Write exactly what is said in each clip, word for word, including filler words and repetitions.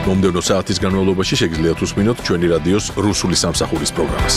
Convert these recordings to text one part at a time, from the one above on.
მომდევნო საათის განმავლობაში შეგიძლიათ უსმინოთ ჩვენი რადიოს რუსული სამსახურის პროგრამას.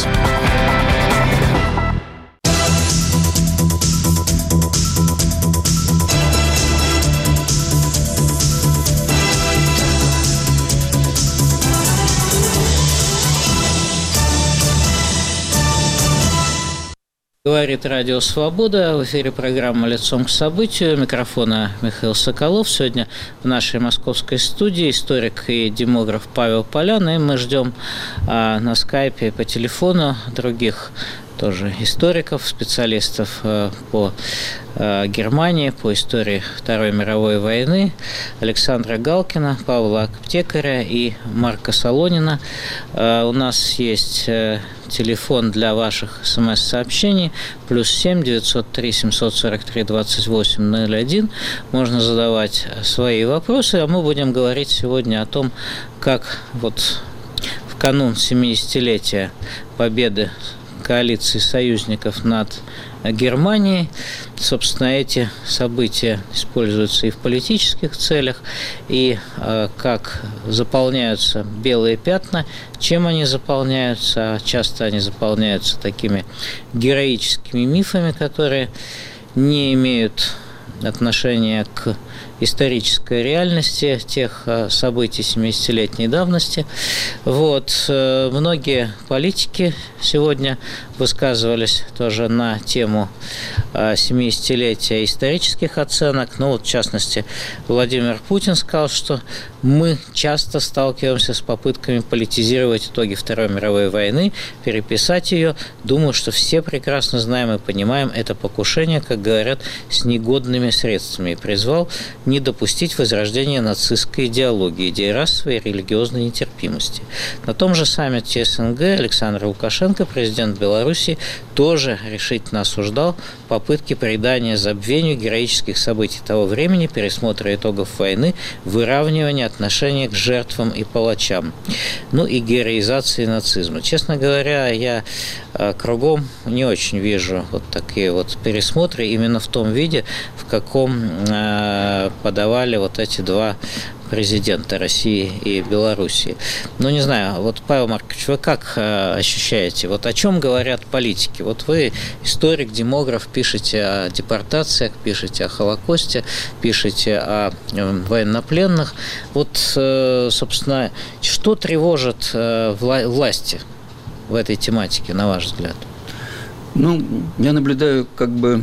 Говорит Радио Свобода. В эфире программа «Лицом к событию». Микрофона Михаил Соколов. Сегодня в нашей московской студии историк и демограф Павел Полян. И мы ждем а, на скайпе и по телефону других тоже историков, специалистов а, по а, Германии, по истории Второй мировой войны. Александра Галкина, Павла Аптекаря и Марка Солонина. А, у нас есть телефон для ваших смс-сообщений плюс семь девятьсот три семьсот сорок три двадцать восемь ноль один. Можно задавать свои вопросы, а мы будем говорить сегодня о том, как вот в канун семидесятилетия победы коалиции союзников над Германией, собственно, эти события используются и в политических целях, и э, как заполняются белые пятна, чем они заполняются. Часто они заполняются такими героическими мифами, которые не имеют отношения к исторической реальности тех событий семидесятилетней давности. Вот. Многие политики сегодня высказывались тоже на тему семидесятилетия исторических оценок. Ну вот, в частности, Владимир Путин сказал, что мы часто сталкиваемся с попытками политизировать итоги Второй мировой войны, переписать ее. Думаю, что все прекрасно знаем и понимаем это покушение, как говорят, с негодными средствами. И призвал не допустить возрождения нацистской идеологии, идеи расовой и религиозной нетерпимости. На том же саммите СНГ Александр Лукашенко, президент Беларуси, тоже решительно осуждал попытки придания забвению героических событий того времени, пересмотра итогов войны, выравнивания отношения к жертвам и палачам, ну и героизации нацизма. Честно говоря, я кругом не очень вижу вот такие вот пересмотры именно в том виде, в каком подавали вот эти два президента России и Белоруссии. Ну, не знаю, вот, Павел Маркович, вы как э, ощущаете, вот о чем говорят политики? Вот вы историк, демограф, пишете о депортациях, пишете о Холокосте, пишете о э, военнопленных. Вот, э, собственно, что тревожит э, вла- власти в этой тематике, на ваш взгляд? Ну, я наблюдаю как бы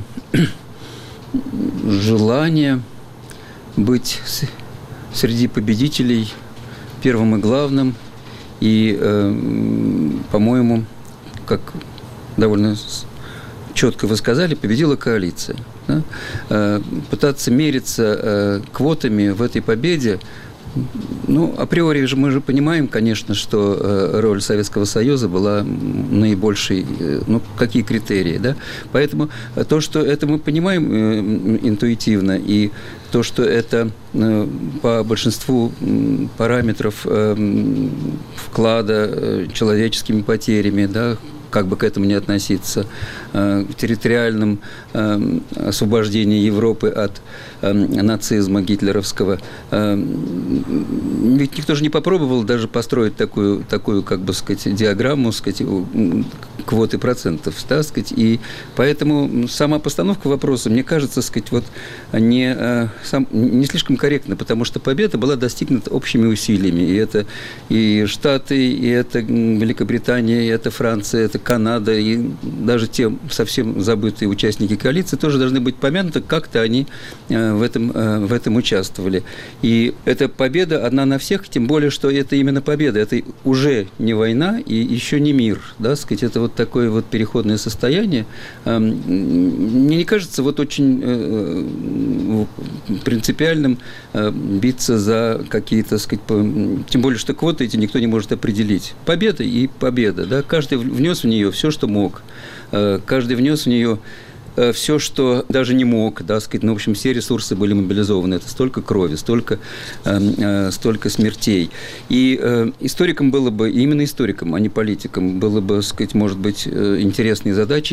желание быть среди победителей первым и главным. И, э, по-моему, как довольно четко вы сказали, победила коалиция. Да? Э, пытаться мериться э, квотами в этой победе, ну, априори же мы же понимаем, конечно, что э, роль Советского Союза была наибольшей, э, ну, какие критерии, да? Поэтому то, что это мы понимаем э, интуитивно, и то, что это э, по большинству параметров э, вклада э, человеческими потерями, да, как бы к этому не относиться, э, в территориальном э, освобождении Европы от э, нацизма гитлеровского. Э, ведь никто же не попробовал даже построить такую, такую, как бы сказать, диаграмму, сказать, квоты процентов, да, сказать, и поэтому сама постановка вопроса, мне кажется, сказать, вот не, э, сам, не слишком корректна, потому что победа была достигнута общими усилиями, и это и Штаты, и это Великобритания, и это Франция, это Канада, и даже те совсем забытые участники коалиции тоже должны быть помянуты, как-то они в этом, в этом участвовали. И эта победа одна на всех, тем более, что это именно победа, это уже не война и еще не мир, да, сказать, это вот такое вот переходное состояние. Мне не кажется вот очень принципиальным биться за какие-то, сказать, тем более, что квоты эти никто не может определить. Победа и победа, да, каждый внес в нее все, что мог. Каждый внес в нее все, что даже не мог, да, сказать, ну, в общем, все ресурсы были мобилизованы. Это столько крови, столько, столько смертей. И историкам было бы, именно историкам, а не политикам, было бы, сказать, может быть, интересной задачей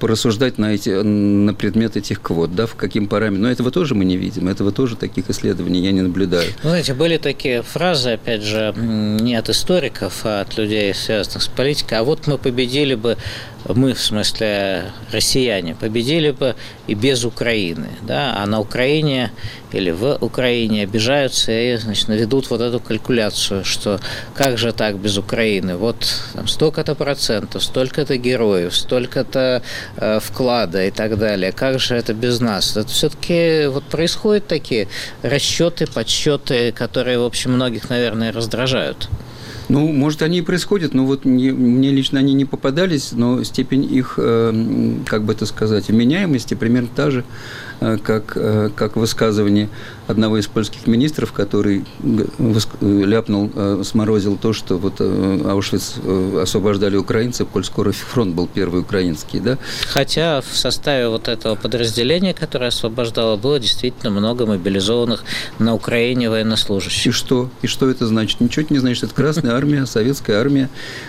порассуждать на, эти, на предмет этих квот, да, в каким параметрам. Но этого тоже мы не видим, этого тоже таких исследований я не наблюдаю. Вы знаете, были такие фразы, опять же, не от историков, а от людей, связанных с политикой. А вот мы победили бы, мы, в смысле россияне, победили бы и без Украины, да, а на Украине или в Украине обижаются и, значит, ведут вот эту калькуляцию, что как же так без Украины, вот там столько-то процентов, столько-то героев, столько-то э, вклада и так далее, как же это без нас? Это все-таки вот происходят такие расчеты, подсчеты, которые, в общем, многих, наверное, раздражают. Ну, может, они и происходят, но вот не, мне лично они не попадались, но степень их, э, как бы это сказать, вменяемости примерно та же, э, как, э, как высказывание одного из польских министров, который ляпнул, э, сморозил то, что вот э, Аушвиц э, освобождали украинцев, коль скоро фронт был первый украинский, да? Хотя в составе вот этого подразделения, которое освобождало, было действительно много мобилизованных на Украине военнослужащих. И что? И что это значит? Ничего это не значит. Это Красная армия, советская армия.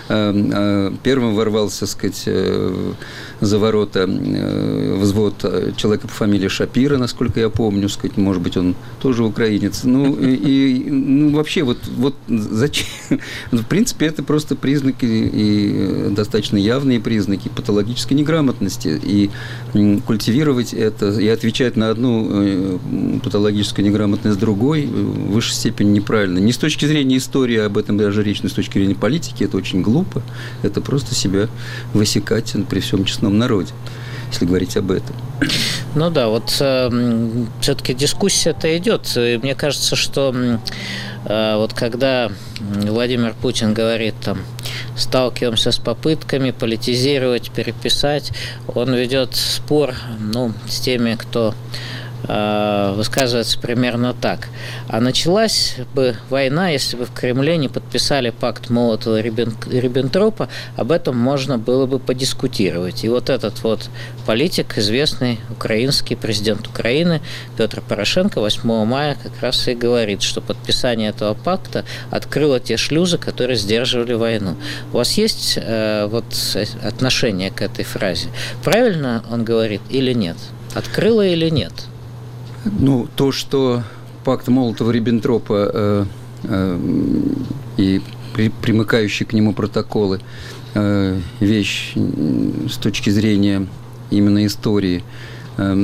Первым ворвался, так сказать, за ворота взвод человека по фамилии Шапира, насколько я помню, сказать, может быть, он тоже украинец. Ну, и ну, вообще, вот, вот зачем? В принципе, это просто признаки, и достаточно явные признаки патологической неграмотности. И культивировать это, и отвечать на одну патологическую неграмотность другой в высшей степени неправильно. Не с точки зрения истории, об этом даже речь, но с точки зрения политики, это очень глупо. Это просто себя высекать при всем честном народе, если говорить об этом. Ну да, вот э, все-таки дискуссия-то идет. И мне кажется, что э, вот когда Владимир Путин говорит, там, сталкиваемся с попытками политизировать, переписать, он ведет спор, ну, с теми, кто высказывается примерно так. А началась бы война, если бы в Кремле не подписали пакт Молотова-Риббентропа, об этом можно было бы подискутировать. И вот этот вот политик, известный украинский президент Украины Петр Порошенко восьмого мая как раз и говорит, что подписание этого пакта открыло те шлюзы, которые сдерживали войну. У вас есть э, вот отношение к этой фразе? Правильно он говорит или нет? Открыло или нет? Ну, то, что пакт Молотова-Риббентропа э, э, и при, примыкающие к нему протоколы э, вещь с точки зрения именно истории э,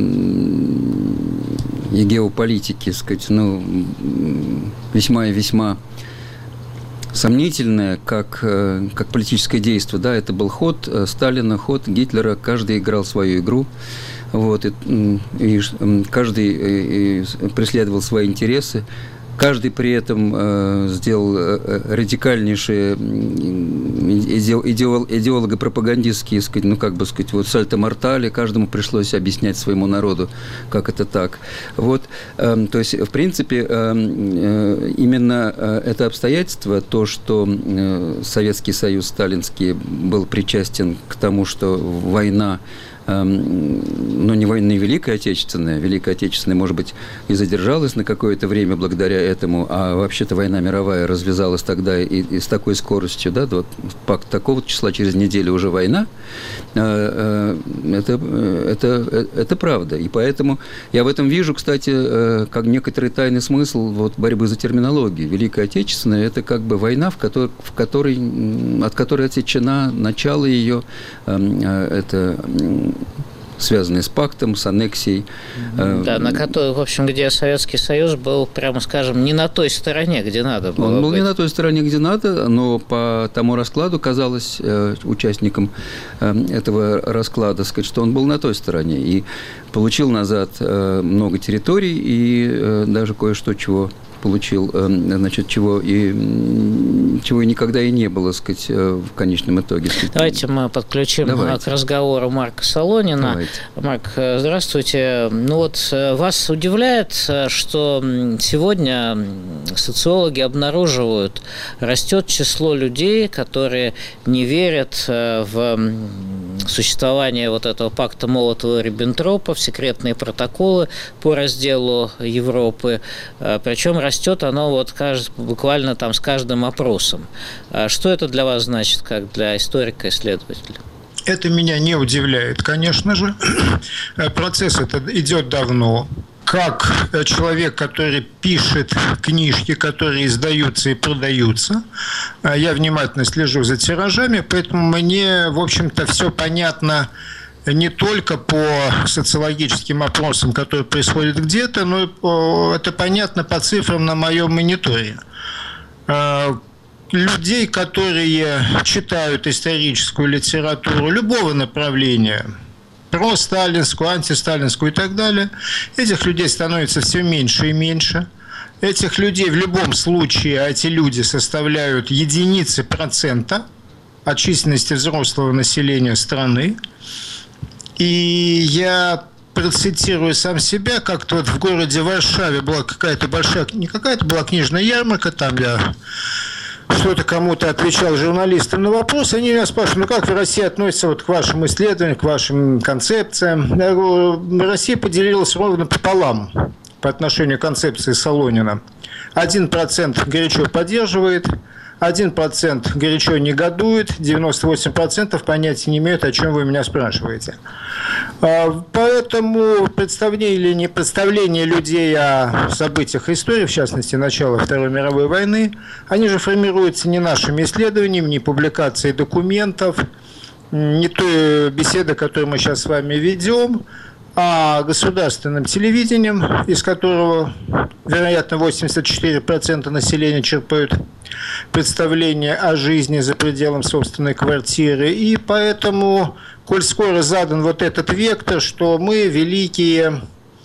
и геополитики, сказать, ну, весьма и весьма сомнительное, как, как политическое действие. Да, это был ход Сталина, ход Гитлера, каждый играл свою игру. Вот, и, и каждый и преследовал свои интересы. Каждый при этом э, сделал радикальнейшие идеолого-пропагандистские, сказать, ну, как бы сказать, вот сальто-мортали, каждому пришлось объяснять своему народу, как это так. Вот, э, то есть, в принципе, э, именно это обстоятельство, то, что э, Советский Союз сталинский был причастен к тому, что война, но не война, не Великая Отечественная. Великая Отечественная, может быть, и задержалась на какое-то время благодаря этому, а вообще-то война мировая развязалась тогда и, и с такой скоростью, да, вот, пакт такого числа, через неделю уже война. Это, это, это правда. И поэтому я в этом вижу, кстати, как некоторый тайный смысл вот, борьбы за терминологию. Великая Отечественная – это как бы война, в которой, в которой, от которой отсечена начало ее, это связанные с пактом, с аннексией. Да, на которой, в общем, где Советский Союз был, прямо скажем, не на той стороне, где надо было. Он был быть. не на той стороне, где надо, но по тому раскладу казалось э, участникам э, этого расклада, сказать, что он был на той стороне и получил назад э, много территорий и э, даже кое-что, чего получил, значит, чего и, чего и никогда и не было, сказать, в конечном итоге. Давайте мы подключим Давайте. к разговору Марка Солонина. Давайте. Марк, здравствуйте. Ну вот вас удивляет, что сегодня социологи обнаруживают, растет число людей, которые не верят в существование вот этого пакта Молотова-Риббентропа, в секретные протоколы по разделу Европы, причем растет оно вот буквально там с каждым опросом. Что это для вас значит, как для историка-исследователя? Это меня не удивляет, конечно же. Процесс этот идет давно. Как человек, который пишет книжки, которые издаются и продаются, я внимательно слежу за тиражами, поэтому мне, в общем-то, все понятно не только по социологическим опросам, которые происходят где-то, но и по, это понятно по цифрам на моем мониторе. Людей, которые читают историческую литературу любого направления, про-сталинскую, антисталинскую и так далее, этих людей становится все меньше и меньше. Этих людей в любом случае, а эти люди составляют единицы процента от численности взрослого населения страны. И я процитирую сам себя, как-то вот в городе Варшаве была какая-то большая, не какая-то была книжная ярмарка, там я что-то кому-то отвечал журналистам на вопрос, они меня спрашивают, ну как в России относится вот к вашим исследованиям, к вашим концепциям? Я говорю, Россия поделилась ровно пополам по отношению к концепции Солонина. Один процент горячо поддерживает, один процент горячо негодует, девяносто восемь процентов понятия не имеют, о чем вы меня спрашиваете. Поэтому представление или не представление людей о событиях истории, в частности, начала Второй мировой войны, они же формируются не нашими исследованиями, не публикацией документов, не той беседы, которую мы сейчас с вами ведем, а государственным телевидением, из которого, вероятно, восемьдесят четыре процента населения черпают представление о жизни за пределом собственной квартиры. И поэтому, коль скоро задан вот этот вектор, что мы великие,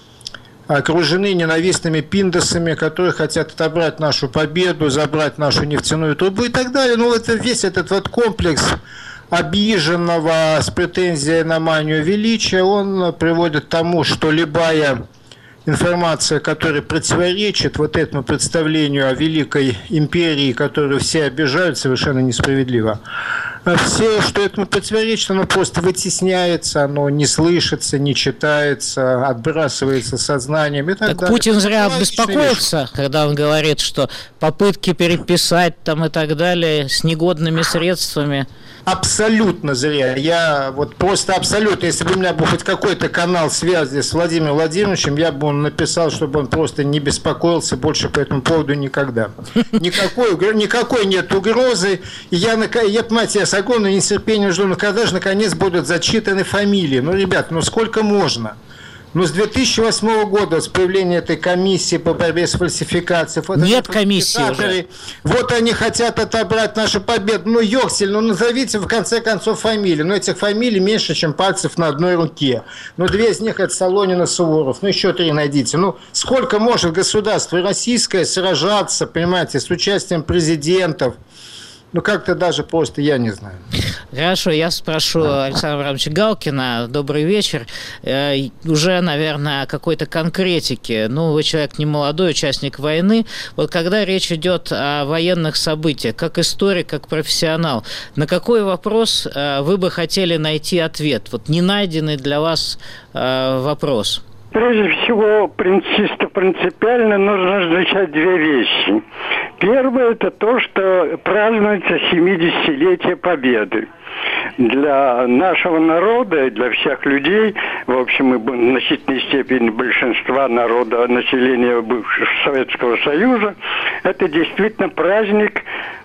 окружены ненавистными пиндосами, которые хотят отобрать нашу победу, забрать нашу нефтяную трубу и так далее. Ну, это весь этот вот комплекс обиженного с претензией на манию величия, он приводит к тому, что любая информация, которая противоречит вот этому представлению о великой империи, которую все обижают, совершенно несправедливо. Все, что этому противоречит, оно просто вытесняется, оно не слышится, не читается, отбрасывается сознанием и так, так далее. Путин зря беспокоится, когда он говорит, что попытки переписать там и так далее с негодными средствами. Абсолютно зря. Я вот просто абсолютно, если бы у меня был хоть какой-то канал связи с Владимиром Владимировичем, я бы ему написал, чтобы он просто не беспокоился больше по этому поводу никогда. Никакой, никакой нет угрозы. И я, я, понимаете, я с огромным нетерпением жду, ну когда же наконец будут зачитаны фамилии? Ну, ребят, ну сколько можно? Ну, с две тысячи восьмого года, с появления этой комиссии по борьбе с фальсификацией... Нет комиссии уже. Вот они хотят отобрать нашу победу. Ну, Йоксель, ну, назовите в конце концов фамилии. Ну, этих фамилий меньше, чем пальцев на одной руке. Ну, две из них это Солонин и Суворов. Ну, еще три найдите. Ну, сколько может государство российское сражаться, понимаете, с участием президентов? Ну, как-то даже просто я не знаю. Хорошо, я спрошу Александра Абрамовича Галкина. Добрый вечер. Э, уже, наверное, о какой-то конкретике. Ну, вы человек не молодой, участник войны. Вот когда речь идет о военных событиях, как историк, как профессионал, на какой вопрос э, вы бы хотели найти ответ? Вот не найденный для вас э, вопрос. Прежде всего, чисто принципиально нужно различать две вещи. Первое – это то, что празднуется семидесятилетие Победы. Для нашего народа, для всех людей, в общем, и в значительной степени большинства народа, населения бывшего Советского Союза, это действительно праздник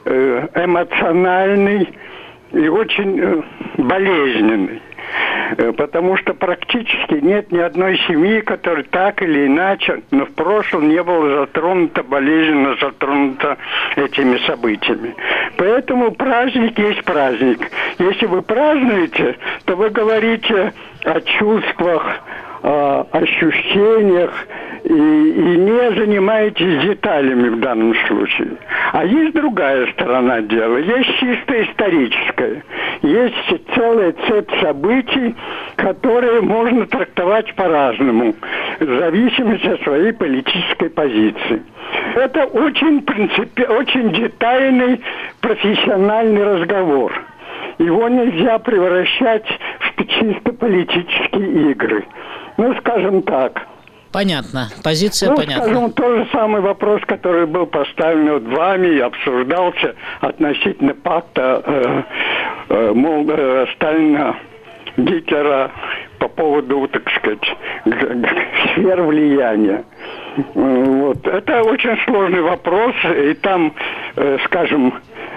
эмоциональный и очень болезненный. Потому что практически нет ни одной семьи, которая так или иначе, но в прошлом не была затронута, болезненно затронута этими событиями. Поэтому праздник есть праздник. Если вы празднуете, то вы говорите о чувствах, о ощущениях и, и не занимаетесь деталями в данном случае. А есть другая сторона дела, есть чисто историческая. Есть целая цепь событий, которые можно трактовать по-разному, в зависимости от своей политической позиции. Это очень, принципи... очень детальный профессиональный разговор. Его нельзя превращать в чисто политические игры. Ну, скажем так. Понятно. Позиция ну, понятна. Скажем, тот же самый вопрос, который был поставлен вот вами и обсуждался относительно пакта э, э, мол, э, Сталина, Гитлера по поводу, так сказать, сфер влияния. Вот. Это очень сложный вопрос, и там, э, скажем,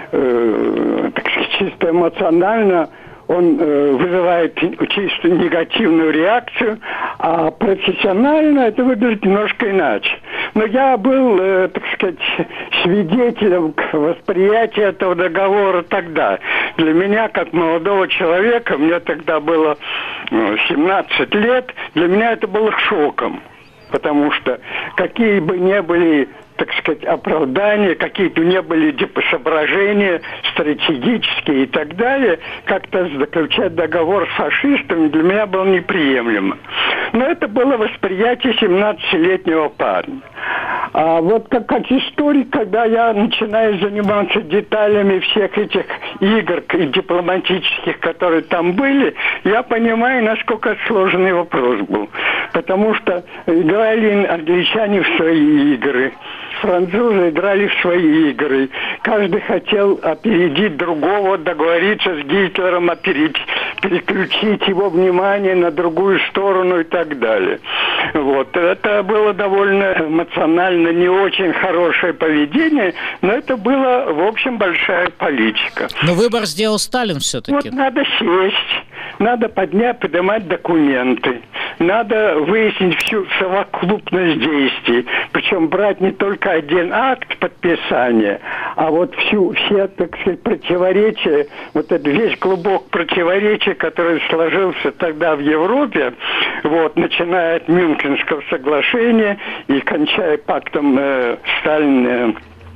э, так сказать, чисто эмоционально он э, вызывает чисто негативную реакцию, а профессионально это выглядит немножко иначе. Но я был, э, так сказать, свидетелем восприятия этого договора тогда. Для меня, как молодого человека, мне тогда было ну, семнадцать лет, для меня это было шоком. Потому что какие бы ни были, так сказать, оправдания, какие-то не были соображения стратегические и так далее, как-то заключать договор с фашистами для меня было неприемлемо. Но это было восприятие семнадцатилетнего парня. А вот как, как историк, когда я начинаю заниматься деталями всех этих игр и дипломатических, которые там были, я понимаю, насколько сложный вопрос был. Потому что играли англичане в свои игры, французы играли в свои игры. Каждый хотел опередить другого, договориться с Гитлером, опередить, переключить его внимание на другую сторону и так далее. Вот. Это было довольно эмоционально не очень хорошее поведение, но это было, в общем, большая политика. Но выбор сделал Сталин все-таки. Вот надо сесть, надо поднять, поднимать документы, надо выяснить всю совокупность действий, причем брать не только один акт подписания, а вот всю, все, так сказать, противоречия, вот этот весь клубок противоречий, который сложился тогда в Европе, вот, начиная от Мюнхенского соглашения и кончая пактом э, Сталин э,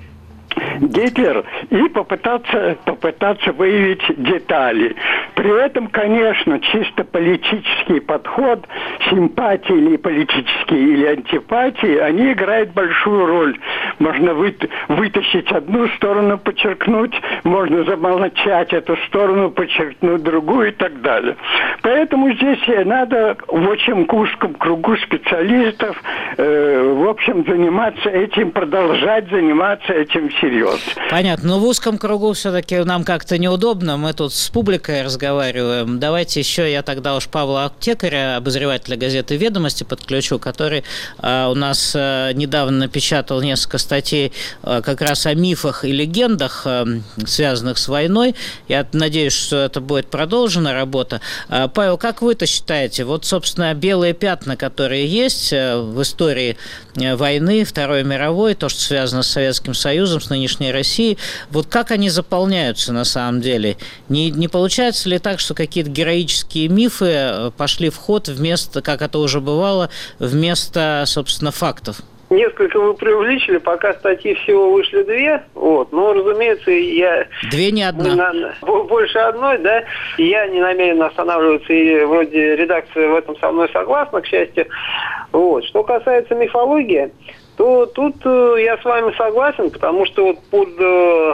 Гитлер, и попытаться, попытаться выявить детали. При этом, конечно, чисто политический подход, симпатии или политические, или антипатии, они играют большую роль. Можно вы, вытащить одну сторону, подчеркнуть, можно замолчать эту сторону, подчеркнуть другую и так далее. Поэтому здесь надо в очень узком кругу специалистов, э, в общем, заниматься этим, продолжать заниматься этим серьезно. Понятно. Но в узком кругу все-таки нам как-то неудобно. Мы тут с публикой разговариваем. Давайте еще я тогда уж Павла Аптекаря, обозревателя газеты «Ведомости», подключу, который а, у нас а, недавно напечатал несколько статей а, как раз о мифах и легендах, а, связанных с войной. Я надеюсь, что это будет продолжена работа. А, Павел, как вы-то считаете? Вот, собственно, белые пятна, которые есть в истории войны, Второй мировой, то, что связано с Советским Союзом, с нынешней Россией, вот как они заполняются на самом деле? Не, не получается ли так, что какие-то героические мифы пошли в ход вместо, как это уже бывало, вместо, собственно, фактов? Несколько вы преувеличили, пока статьи всего вышли две, вот, но, разумеется, я... Две не одна. На, больше одной, да, я не намерен останавливаться, и вроде редакция в этом со мной согласна, к счастью, вот. Что касается мифологии, то тут э, я с вами согласен, потому что вот под э,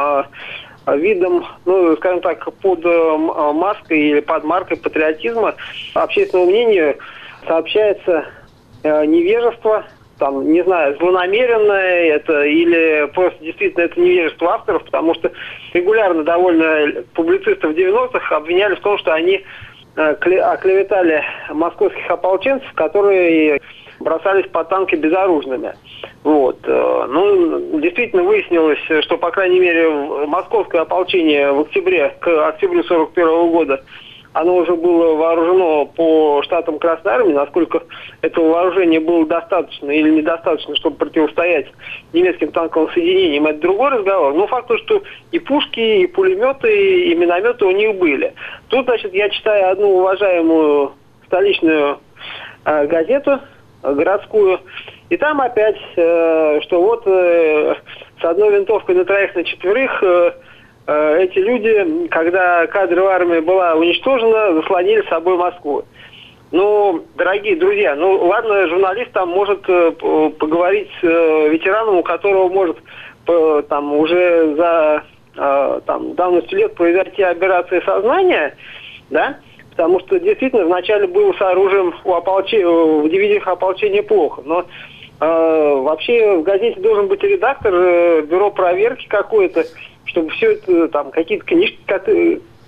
э, видом, ну, скажем так, под э, маской или под маркой патриотизма общественному мнению сообщается э, невежество, там, не знаю, злонамеренное это или просто действительно это невежество авторов, потому что регулярно довольно публицистов девяностых обвиняли в том, что они э, оклеветали московских ополченцев, которые бросались под танки безоружными. Вот. Ну, действительно выяснилось, что, по крайней мере, московское ополчение в октябре, к октябрю сорок первого года, оно уже было вооружено по штатам Красной Армии. Насколько этого вооружения было достаточно или недостаточно, чтобы противостоять немецким танковым соединениям, это другой разговор. Но факт то, что и пушки, и пулеметы, и минометы у них были. Тут, значит, я читаю одну уважаемую столичную э, газету, городскую, и там опять, э, что вот э, с одной винтовкой на троих, на четверых э, э, эти люди, когда кадровая армия была уничтожена, заслонили с собой Москву. Ну, дорогие друзья, ну ладно, журналист там может э, поговорить с э, ветераном, у которого может э, там уже за э, там, давностью лет произойти операция сознания, да? Потому что действительно вначале было с оружием у ополчения, в дивизиях ополчения плохо. Но э, вообще в газете должен быть редактор, э, бюро проверки какое-то, чтобы все это, там, какие-то книжки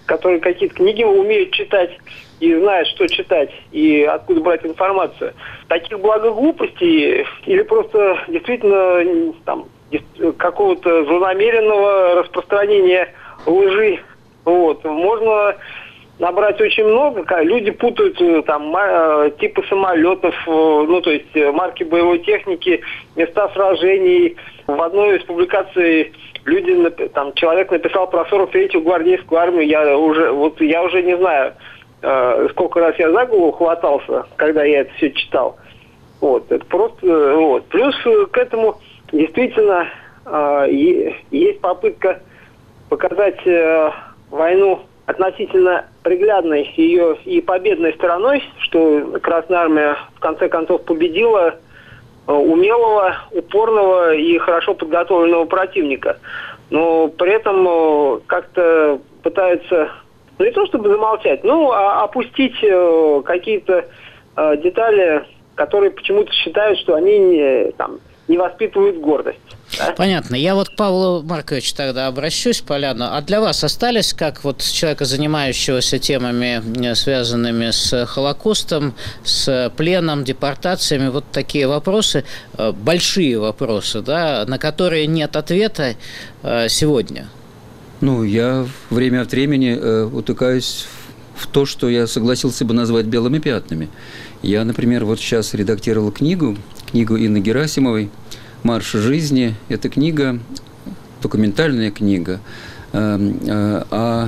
которые какие-то книги умеют читать и знают, что читать и откуда брать информацию. Таких благоглупостей или просто действительно там какого-то злонамеренного распространения лжи, вот, можно набрать очень много. Люди путают там типы самолетов, ну то есть марки боевой техники, места сражений. В одной из публикаций люди, там человек написал про сорок третью гвардейскую армию. Я уже вот я уже не знаю, сколько раз я за голову хватался, когда я это все читал. Вот, это просто вот. Плюс к этому действительно есть попытка показать войну относительно приглядной ее и победной стороной, что Красная Армия в конце концов победила умелого, упорного и хорошо подготовленного противника. Но при этом как-то пытаются, ну не то чтобы замолчать, ну а опустить какие-то детали, которые почему-то считают, что они не, там, не воспитывают гордость. Да? Понятно. Я вот к Павлу Марковичу тогда обращусь, Поляну. А для вас остались, как вот человека, занимающегося темами, связанными с Холокостом, с пленом, депортациями, вот такие вопросы, большие вопросы, да, на которые нет ответа сегодня? Ну, я время от времени э, утыкаюсь в то, что я согласился бы назвать белыми пятнами. Я, например, вот сейчас редактировал книгу, книгу Инны Герасимовой «Марш жизни». Это книга, документальная книга э, э, о,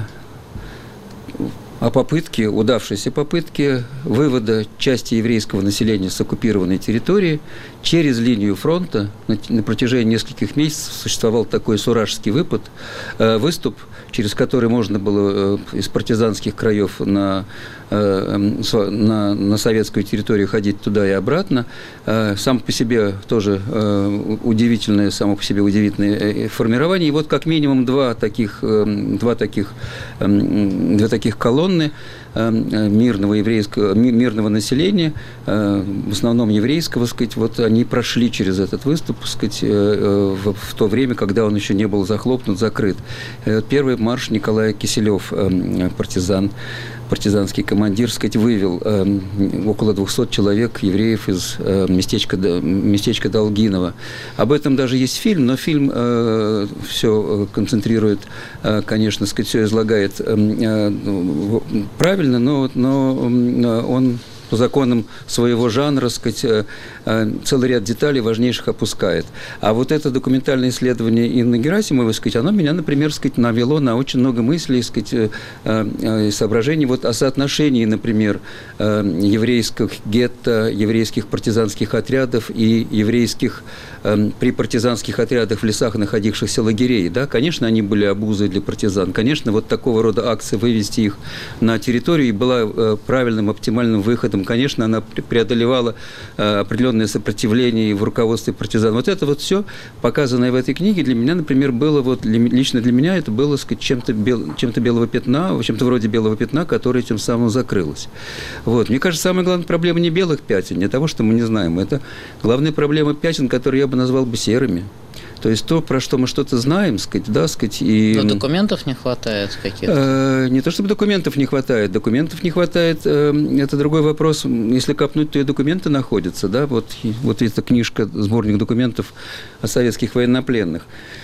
о попытке, удавшейся попытке вывода части еврейского населения с оккупированной территории через линию фронта. На, на протяжении нескольких месяцев существовал такой суражский выпад, э, выступ, через который можно было э, из партизанских краев на, э, на, на советскую территорию ходить туда и обратно. Э, сам по себе тоже э, удивительное, само по себе удивительное формирование. И вот как минимум два таких, э, два таких, э, две таких колонны э, мирного, еврейского, мирного населения, э, в основном еврейского, сказать, вот они прошли через этот выступ, сказать, э, э, в, в то время, когда он еще не был захлопнут, закрыт. Э, первый марш Николая Киселев, э, партизан, партизанский командир, сказать, вывел э, около двухсот человек, евреев из э, местечка, местечка Долгиново. Об этом даже есть фильм, но фильм э, все концентрирует, э, конечно, сказать, все излагает э, э, правильно, но, но он по законам своего жанра, сказать, целый ряд деталей важнейших опускает. А вот это документальное исследование Инны Герасимовой, сказать, оно меня, например, сказать, навело на очень много мыслей, сказать, и соображений вот о соотношении, например, еврейских гетто, еврейских партизанских отрядов и еврейских при партизанских отрядах в лесах находившихся лагерей. Да? Конечно, они были обузой для партизан. Конечно, вот такого рода акция вывести их на территорию была правильным, оптимальным выходом. Конечно, она преодолевала определенное сопротивление в руководстве партизан. Вот это вот все, показанное в этой книге, для меня, например, было, вот, лично для меня это было, сказать, чем-то, бел, чем-то белого пятна, чем-то вроде белого пятна, которое тем самым закрылось. Вот. Мне кажется, самая главная проблема не белых пятен, не того, что мы не знаем. Это главная проблема пятен, которые я бы назвал бы серыми. То есть то, про что мы что-то знаем, сказать, да, сказать, и... Но документов не хватает каких-то? Э, не то, чтобы документов не хватает. Документов не хватает, э, это другой вопрос. Если копнуть, то и документы находятся, да. Вот, вот эта книжка, сборник документов о советских военнопленных.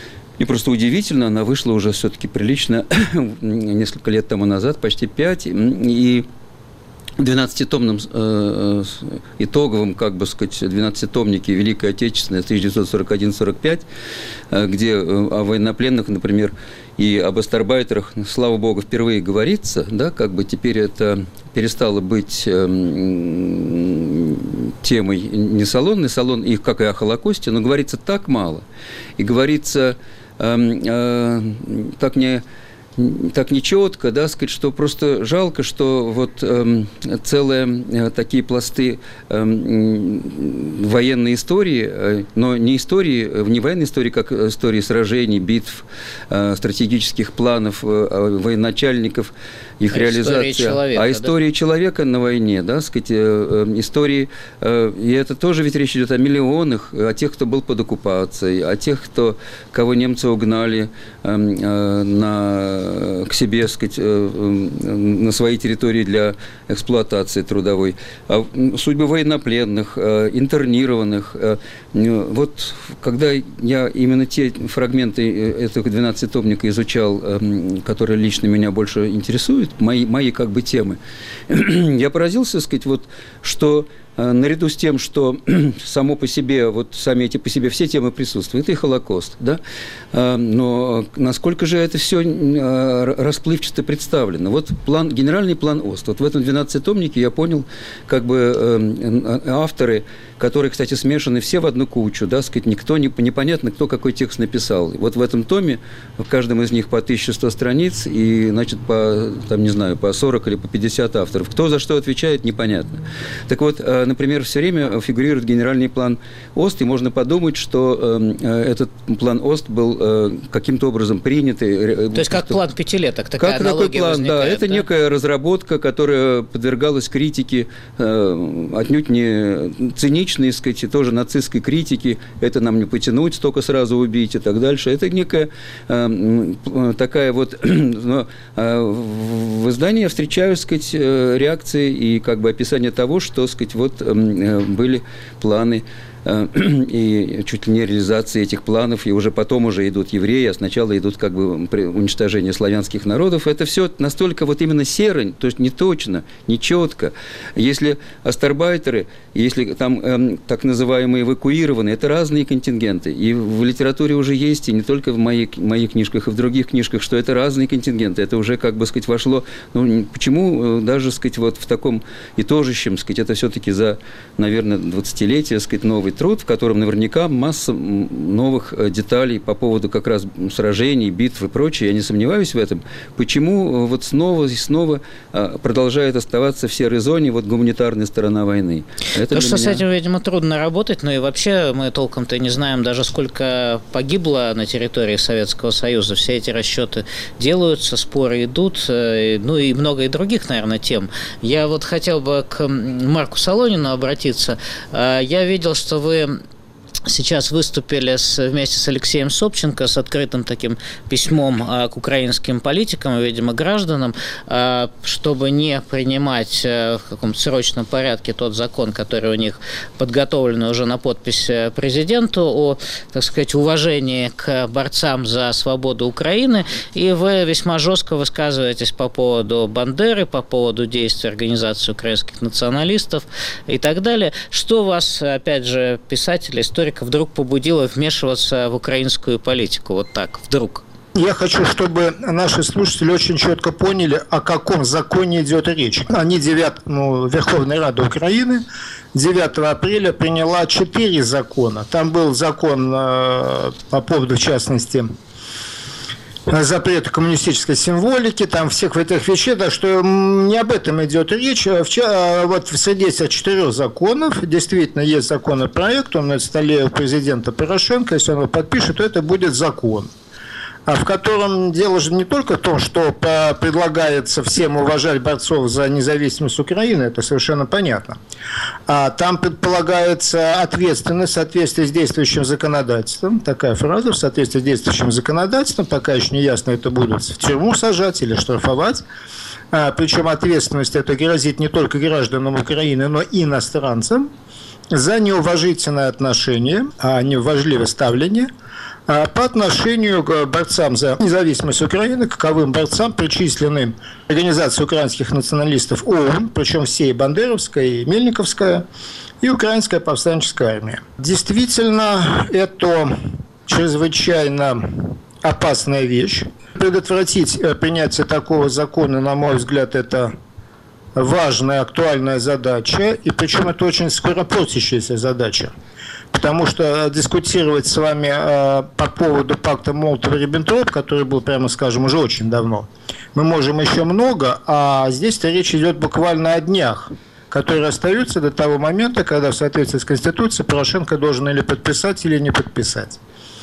И просто удивительно, она вышла уже все-таки прилично несколько лет тому назад, почти пять, и... двенадцатитомном э, итоговом, как бы сказать, двенадцатитомнике Великой Отечественной тысяча девятьсот сорок один сорок пять, э, где э, о военнопленных, например, и об астарбайтерах, слава богу, впервые говорится, да, как бы теперь это перестало быть э, темой не салонный, салон, их как и о Холокосте, но говорится так мало, и говорится э, э, так не... так нечетко, да, сказать, что просто жалко, что вот э, целые э, такие пласты э, военной истории, э, но не истории, не военной истории, как истории сражений, битв, э, стратегических планов, э, военачальников, их а реализация, человека, а истории да? человека на войне, да, сказать, э, э, истории, э, и это тоже ведь речь идет о миллионах, о тех, кто был под оккупацией, о тех, кто, кого немцы угнали э, э, на к себе, так сказать, на своей территории для эксплуатации трудовой, а судьбы военнопленных, интернированных. Вот когда я именно те фрагменты этого двенадцатитомника изучал, которые лично меня больше интересуют, мои, мои как бы темы, я поразился, так сказать, вот, что наряду с тем, что само по себе, вот сами эти по себе все темы присутствуют, и Холокост, да, но насколько же это все расплывчато представлено. Вот план, генеральный план ОСТ. Вот в этом двенадцатитомнике я понял, как бы авторы, которые, кстати, смешаны все в одну кучу, да, сказать, никто не, непонятно, кто какой текст написал. Вот в этом томе, в каждом из них по тысяча сто страниц, и, значит, по, там, не знаю, по сорок или по пятьдесят авторов. Кто за что отвечает, непонятно. Так вот, например, все время фигурирует генеральный план ОСТ, и можно подумать, что этот план ОСТ был каким-то образом принят. То есть, как план пятилеток, такая как аналогия такой план, да. Это да? некая разработка, которая подвергалась критике, отнюдь не циничной, сказать, тоже нацистской критики, это нам не потянуть, столько сразу убить и так дальше. Это некая э, такая вот... Но, э, в издании я встречаю, сказать, реакции и как бы описание того, что, сказать, вот э, были планы и чуть ли не реализации этих планов, и уже потом уже идут евреи, а сначала идут как бы уничтожение славянских народов. Это все настолько вот именно серо, то есть не точно, не четко. Если астарбайтеры, если там эм, так называемые эвакуированные, это разные контингенты. И в литературе уже есть, и не только в моих, моих книжках, и в других книжках, что это разные контингенты. Это уже, как бы сказать, вошло... Ну, почему даже, сказать, вот в таком итожащем, сказать, это все-таки за, наверное, двадцатилетие, сказать, новый труд, в котором наверняка масса новых деталей по поводу как раз сражений, битв и прочее, я не сомневаюсь в этом. Почему вот снова и снова продолжает оставаться в серой зоне вот гуманитарная сторона войны? Это Потому что меня... с этим, видимо, трудно работать, но и вообще мы толком-то не знаем даже, сколько погибло на территории Советского Союза. Все эти расчеты делаются, споры идут, ну и много и других, наверное, тем. Я вот хотел бы к Марку Солонину обратиться. Я видел, что вы сейчас выступили с, вместе с Алексеем Собченко с открытым таким письмом а, к украинским политикам и, видимо, гражданам, а, чтобы не принимать а, в каком-то срочном порядке тот закон, который у них подготовлен уже на подпись президенту о, так сказать, уважении к борцам за свободу Украины. И вы весьма жестко высказываетесь по поводу Бандеры, по поводу действий Организации украинских националистов и так далее. Что вас, опять же, писатель, историк, вдруг побудило вмешиваться в украинскую политику? Вот так, вдруг. Я хочу, чтобы наши слушатели очень четко поняли, о каком законе идет речь. Они девятого, ну, Верховная Рада Украины девятого апреля приняла четыре закона. Там был закон э, по поводу, в частности, запрета коммунистической символики, там всех этих вещей, так что не об этом идет речь. Вот среди этих четырех законов действительно есть законопроект, он на столе у президента Порошенко, если он его подпишет, то это будет закон, в котором дело же не только в том, что предлагается всем уважать борцов за независимость Украины, это совершенно понятно, а там предполагается ответственность в соответствии с действующим законодательством, такая фраза, в соответствии с действующим законодательством, пока еще не ясно, это будут в тюрьму сажать или штрафовать, а, причем ответственность это грозит не только гражданам Украины, но и иностранцам за неуважительное отношение, а неважливое ставление по отношению к борцам за независимость Украины, каковым борцам причислены Организация украинских националистов ООН, причем все и Бандеровская, и Мельниковская, и Украинская повстанческая армия. Действительно, это чрезвычайно опасная вещь. Предотвратить принятие такого закона, на мой взгляд, это важная, актуальная задача, и причем это очень скоропортящаяся задача. Потому что дискутировать с вами э, по поводу пакта Молотова-Риббентроп, который был, прямо скажем, уже очень давно, мы можем еще много, а здесь-то речь идет буквально о днях, которые остаются до того момента, когда в соответствии с Конституцией Порошенко должен или подписать, или не подписать.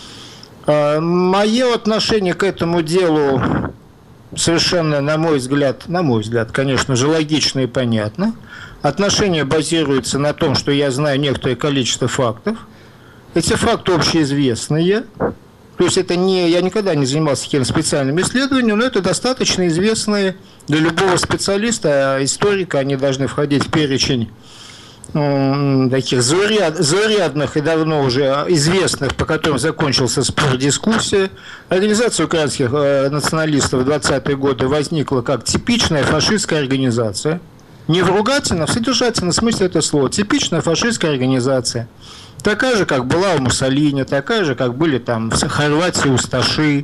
Э, мое отношение к этому делу совершенно, на мой взгляд, на мой взгляд, конечно же, логично и понятно. Отношения базируются на том, что я знаю некоторое количество фактов. Эти факты общеизвестные. То есть это не, я никогда не занимался таким специальным исследованием, но это достаточно известные для любого специалиста, историка, они должны входить в перечень таких зауряд, заурядных и давно уже известных, по которым закончился спор, дискуссия. Организация украинских националистов в двадцатые годы возникла как типичная фашистская организация. Не в ругательном, в содержательном смысле этого слова. Типичная фашистская организация. Такая же, как была у Муссолини, такая же, как были там в Хорватии усташи.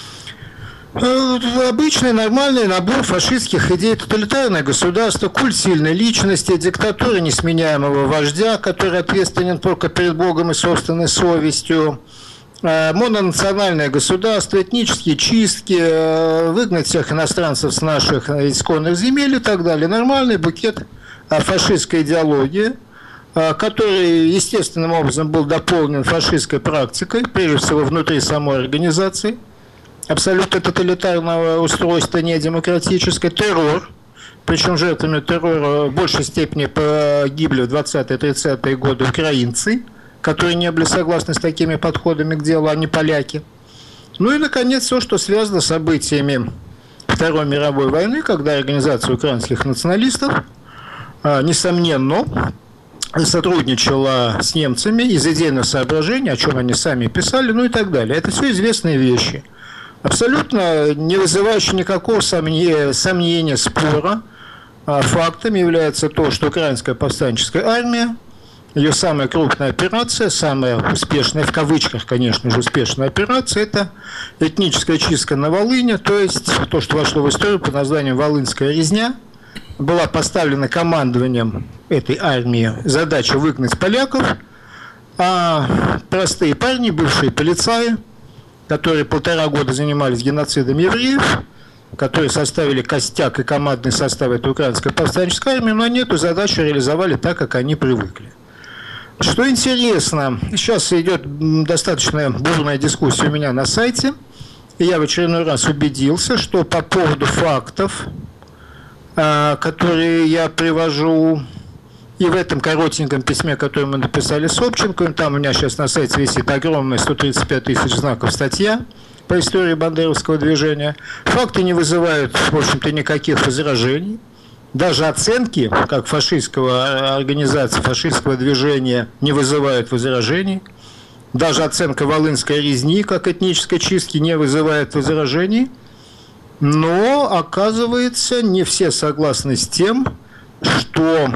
Обычный нормальный набор фашистских идей: тоталитарное государство, культ сильной личности, диктатура несменяемого вождя, который ответственен только перед Богом и собственной совестью, мононациональное государство, этнические чистки, выгнать всех иностранцев с наших исконных земель и так далее. Нормальный букет фашистской идеологии, который естественным образом был дополнен фашистской практикой, прежде всего внутри самой организации. Абсолютно тоталитарного устройства, недемократическое, террор, причем жертвами террора в большей степени погибли в двадцатые-тридцатые годы украинцы, которые не были согласны с такими подходами к делу, а не поляки. Ну и, наконец, все, что связано с событиями Второй мировой войны, когда организация украинских националистов, несомненно, сотрудничала с немцами из идейных соображений, о чем они сами писали, ну и так далее. Это все известные вещи. Абсолютно не вызывающий никакого сомнения, сомнения, спора. Фактом является то, что украинская повстанческая армия, ее самая крупная операция, самая успешная, в кавычках, конечно же, успешная операция, это этническая чистка на Волыне, то есть то, что вошло в историю под названием «Волынская резня», была поставлена командованием этой армии задача выгнать поляков, а простые парни, бывшие полицаи, которые полтора года занимались геноцидом евреев, которые составили костяк и командный состав этой украинской повстанческой армии, но они эту задачу реализовали так, как они привыкли. Что интересно, сейчас идет достаточно бурная дискуссия у меня на сайте, и я в очередной раз убедился, что по поводу фактов, которые я привожу, и в этом коротеньком письме, которое мы написали Собченко, там у меня сейчас на сайте висит огромная сто тридцать пять тысяч знаков статья по истории бандеровского движения. Факты не вызывают, в общем-то, никаких возражений. Даже оценки, как фашистского организации, фашистского движения, не вызывают возражений. Даже оценка Волынской резни, как этнической чистки, не вызывает возражений. Но, оказывается, не все согласны с тем, что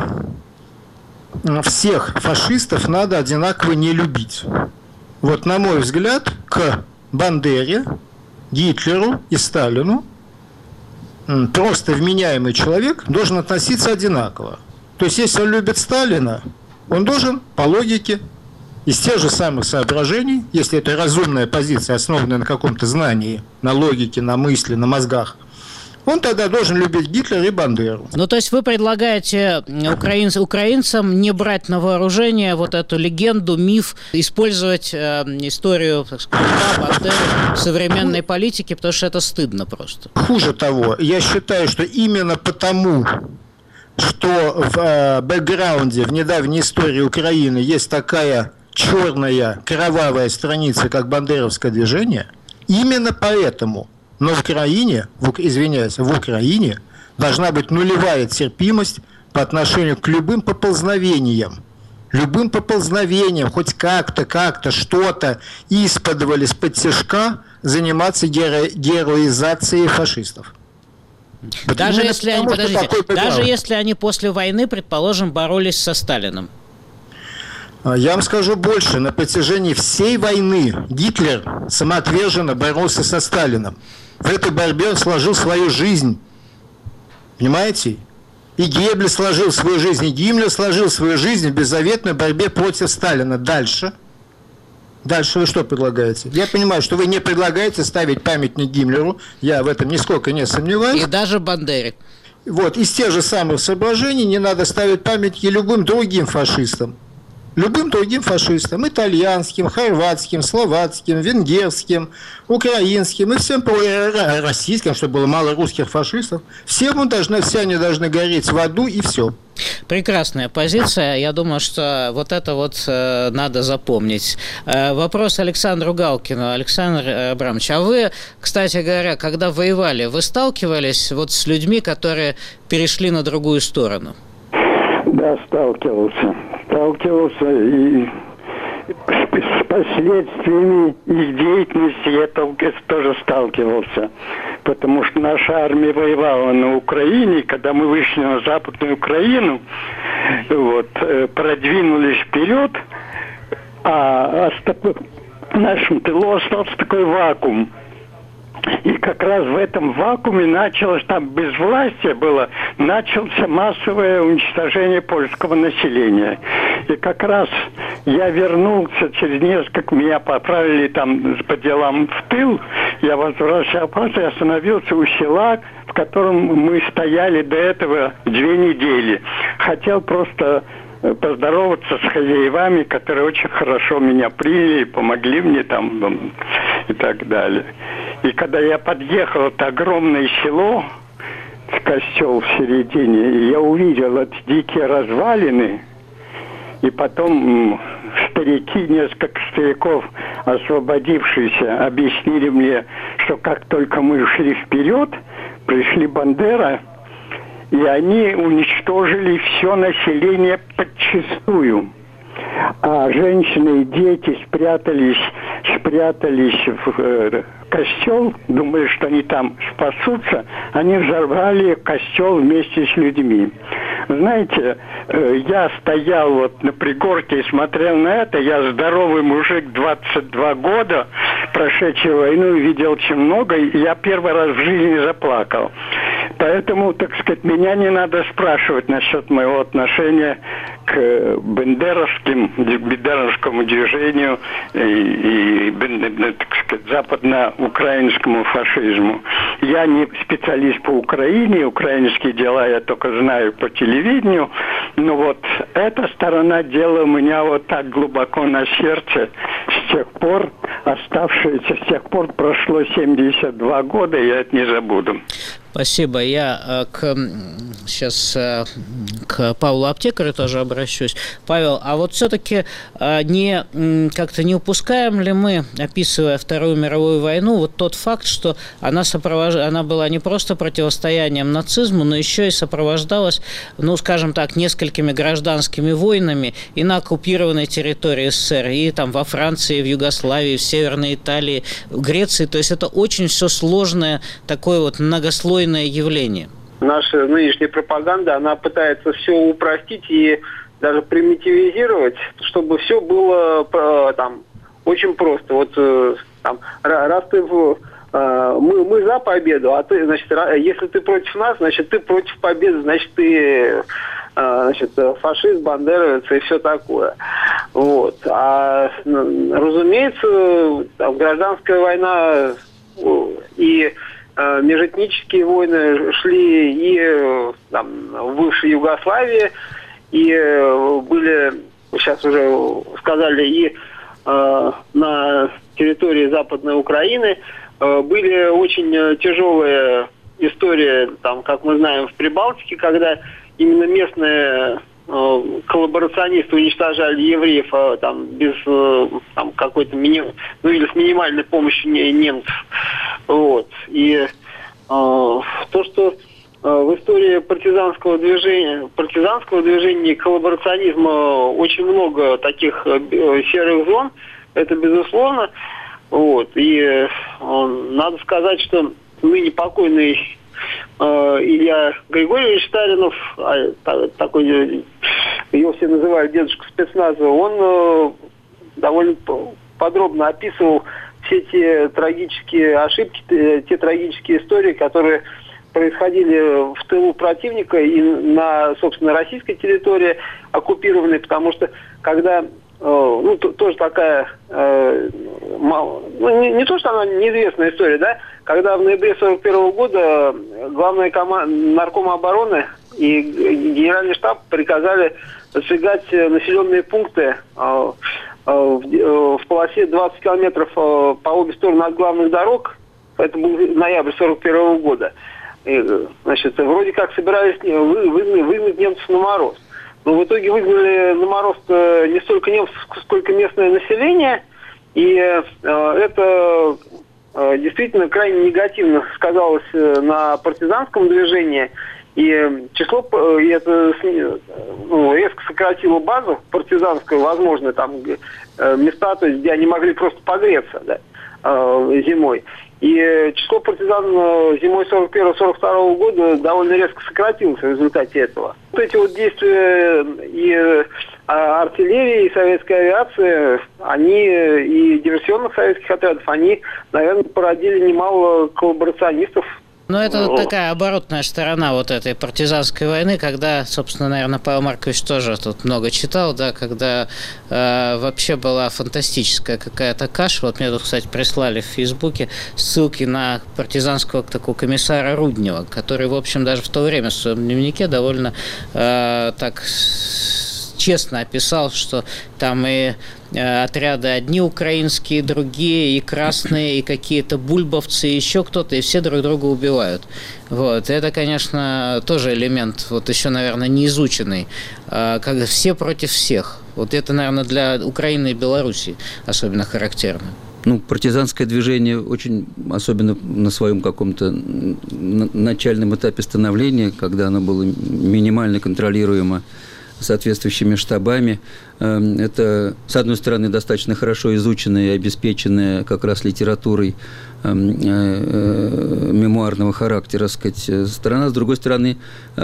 всех фашистов надо одинаково не любить. Вот, на мой взгляд, к Бандере, Гитлеру и Сталину просто вменяемый человек должен относиться одинаково. То есть, если он любит Сталина, он должен, по логике, из тех же самых соображений, если это разумная позиция, основанная на каком-то знании, на логике, на мысли, на мозгах, он тогда должен любить Гитлера и Бандеру. Ну, то есть вы предлагаете украин... украинцам не брать на вооружение вот эту легенду, миф, использовать э, историю, так сказать, Бандеры в современной политике, потому что это стыдно просто. Хуже того, я считаю, что именно потому, что в э, бэкграунде, в недавней истории Украины есть такая черная, кровавая страница, как бандеровское движение, именно поэтому... Но в Украине, в, извиняюсь, в Украине должна быть нулевая терпимость по отношению к любым поползновениям. Любым поползновениям, хоть как-то, как-то, что-то исподволь из-под тяжка заниматься геро- героизацией фашистов. Даже если, они, подождите, даже если они после войны, предположим, боролись со Сталиным. Я вам скажу больше. На протяжении всей войны Гитлер самоотверженно боролся со Сталином. В этой борьбе он сложил свою жизнь. Понимаете? И Геббель сложил свою жизнь, и Гиммлер сложил свою жизнь в беззаветной борьбе против Сталина. Дальше. Дальше вы что предлагаете? Я понимаю, что вы не предлагаете ставить памятник Гиммлеру. Я в этом нисколько не сомневаюсь. И даже Бандере. Вот. Из тех же самых соображений не надо ставить памятники любым другим фашистам. Любым другим фашистам, итальянским, хорватским, словацким, венгерским, украинским и всем российским, чтобы было мало русских фашистов. Все, мы должны, все они должны гореть в аду, и все. Прекрасная позиция. Я думаю, что вот это вот э, надо запомнить. Э, вопрос Александру Галкину. Александр Абрамович, а вы, кстати говоря, когда воевали, вы сталкивались вот с людьми, которые перешли на другую сторону? Да, сталкивался. Сталкивался и с последствиями их деятельности я тоже сталкивался. Потому что наша армия воевала на Украине, когда мы вышли на Западную Украину, вот, продвинулись вперед, а в нашем тылу остался такой вакуум. И как раз в этом вакууме началось, там безвластие было, начался массовое уничтожение польского населения. И как раз я вернулся через несколько, меня поправили там по делам в тыл, я возвращался и остановился у села, в котором мы стояли до этого две недели. Хотел просто поздороваться с хозяевами, которые очень хорошо меня приняли, помогли мне там и так далее. И когда я подъехал, это огромное село, костел в середине, я увидел эти дикие развалины, и потом старики, несколько стариков, освободившиеся, объяснили мне, что как только мы шли вперед, пришли Бандера, и они уничтожили все население подчистую. А женщины и дети спрятались, спрятались в э, костел, думали, что они там спасутся. Они взорвали костел вместе с людьми. Знаете, э, я стоял вот на пригорке и смотрел на это. Я здоровый мужик, двадцать два года, прошедший войну, и видел очень много. И я первый раз в жизни заплакал. Поэтому, так сказать, меня не надо спрашивать насчет моего отношения к бендеровским, бендеровскому движению и, и, так сказать, западноукраинскому фашизму. Я не специалист по Украине, украинские дела я только знаю по телевидению, но вот эта сторона дела у меня вот так глубоко на сердце с тех пор, оставшееся с тех пор прошло семьдесят два года, я это не забуду. Спасибо. Я к, сейчас к Павлу Аптекарю тоже обращусь. Павел, а вот все-таки не, как-то не упускаем ли мы, описывая Вторую мировую войну, вот тот факт, что она, сопровож... она была не просто противостоянием нацизму, но еще и сопровождалась, ну, скажем так, несколькими гражданскими войнами и на оккупированной территории СССР, и там во Франции, в Югославии, в Северной Италии, в Греции. То есть это очень все сложное, такое вот многослойное явление. Наша нынешняя пропаганда, она пытается все упростить и даже примитивизировать, чтобы все было там очень просто. Вот там, раз ты в, мы, мы за победу, а ты, значит, если ты против нас, значит, ты против победы, значит, ты значит, фашист, бандеровец и все такое. Вот. А разумеется, там, гражданская война и межэтнические войны шли и там, выше Югославии, и были, сейчас уже сказали, и э, на территории Западной Украины. Э, были очень тяжелые истории, там, как мы знаем, в Прибалтике, когда именно местные э, коллаборационисты уничтожали евреев э, там, без э, там, какой-то мини... ну, или с минимальной помощью немцев. Вот. И э, то, что э, в истории партизанского движения, партизанского движения и коллаборационизма очень много таких э, серых зон, это безусловно. Вот. И э, надо сказать, что ныне покойный э, Илья Григорьевич Сталинов, а, та, такой, его все называют дедушка спецназа, он э, довольно подробно описывал все те трагические ошибки, те, те трагические истории, которые происходили в тылу противника и на, собственно, российской территории оккупированной, потому что когда, э, ну, то, тоже такая, э, мало, ну, не, не то, что она неизвестная история, да, когда в ноябре сорок первого года главная команда наркома обороны и генеральный штаб приказали сжигать населенные пункты э, в полосе двадцать километров по обе стороны от главных дорог. Это был ноябрь сорок первого года. значит, вроде как собирались выгнать немцев на мороз. Но в итоге выгнали на мороз не столько немцев, сколько местное население. И это действительно крайне негативно сказалось на партизанском движении. И число, и это ну, резко сократило базу партизанскую, возможно, там места, то есть, где они могли просто погреться, да, зимой. И число партизан зимой сорок первого сорок второго года довольно резко сократилось в результате этого. Вот эти вот действия и артиллерии, и советской авиации, они, и диверсионных советских отрядов, они, наверное, породили немало коллаборационистов. Ну, это вот такая оборотная сторона вот этой партизанской войны, когда, собственно, наверное, Павел Маркович тоже тут много читал, да, когда э, вообще была фантастическая какая-то каша. Вот мне тут, кстати, прислали в Фейсбуке ссылки на партизанского такого комиссара Руднева, который, в общем, даже в то время в своем дневнике довольно э, так честно описал, что там и отряды одни украинские, другие, и красные, и какие-то бульбовцы, и еще кто-то, и все друг друга убивают. Вот. Это, конечно, тоже элемент, вот еще, наверное, не изученный, когда все против всех. Вот это, наверное, для Украины и Белоруссии особенно характерно. Ну, партизанское движение очень, особенно на своем каком-то начальном этапе становления, когда оно было минимально контролируемо соответствующими штабами. Это, с одной стороны, достаточно хорошо изученная и обеспеченная как раз литературой мемуарного характера, сказать, сторона. С другой стороны,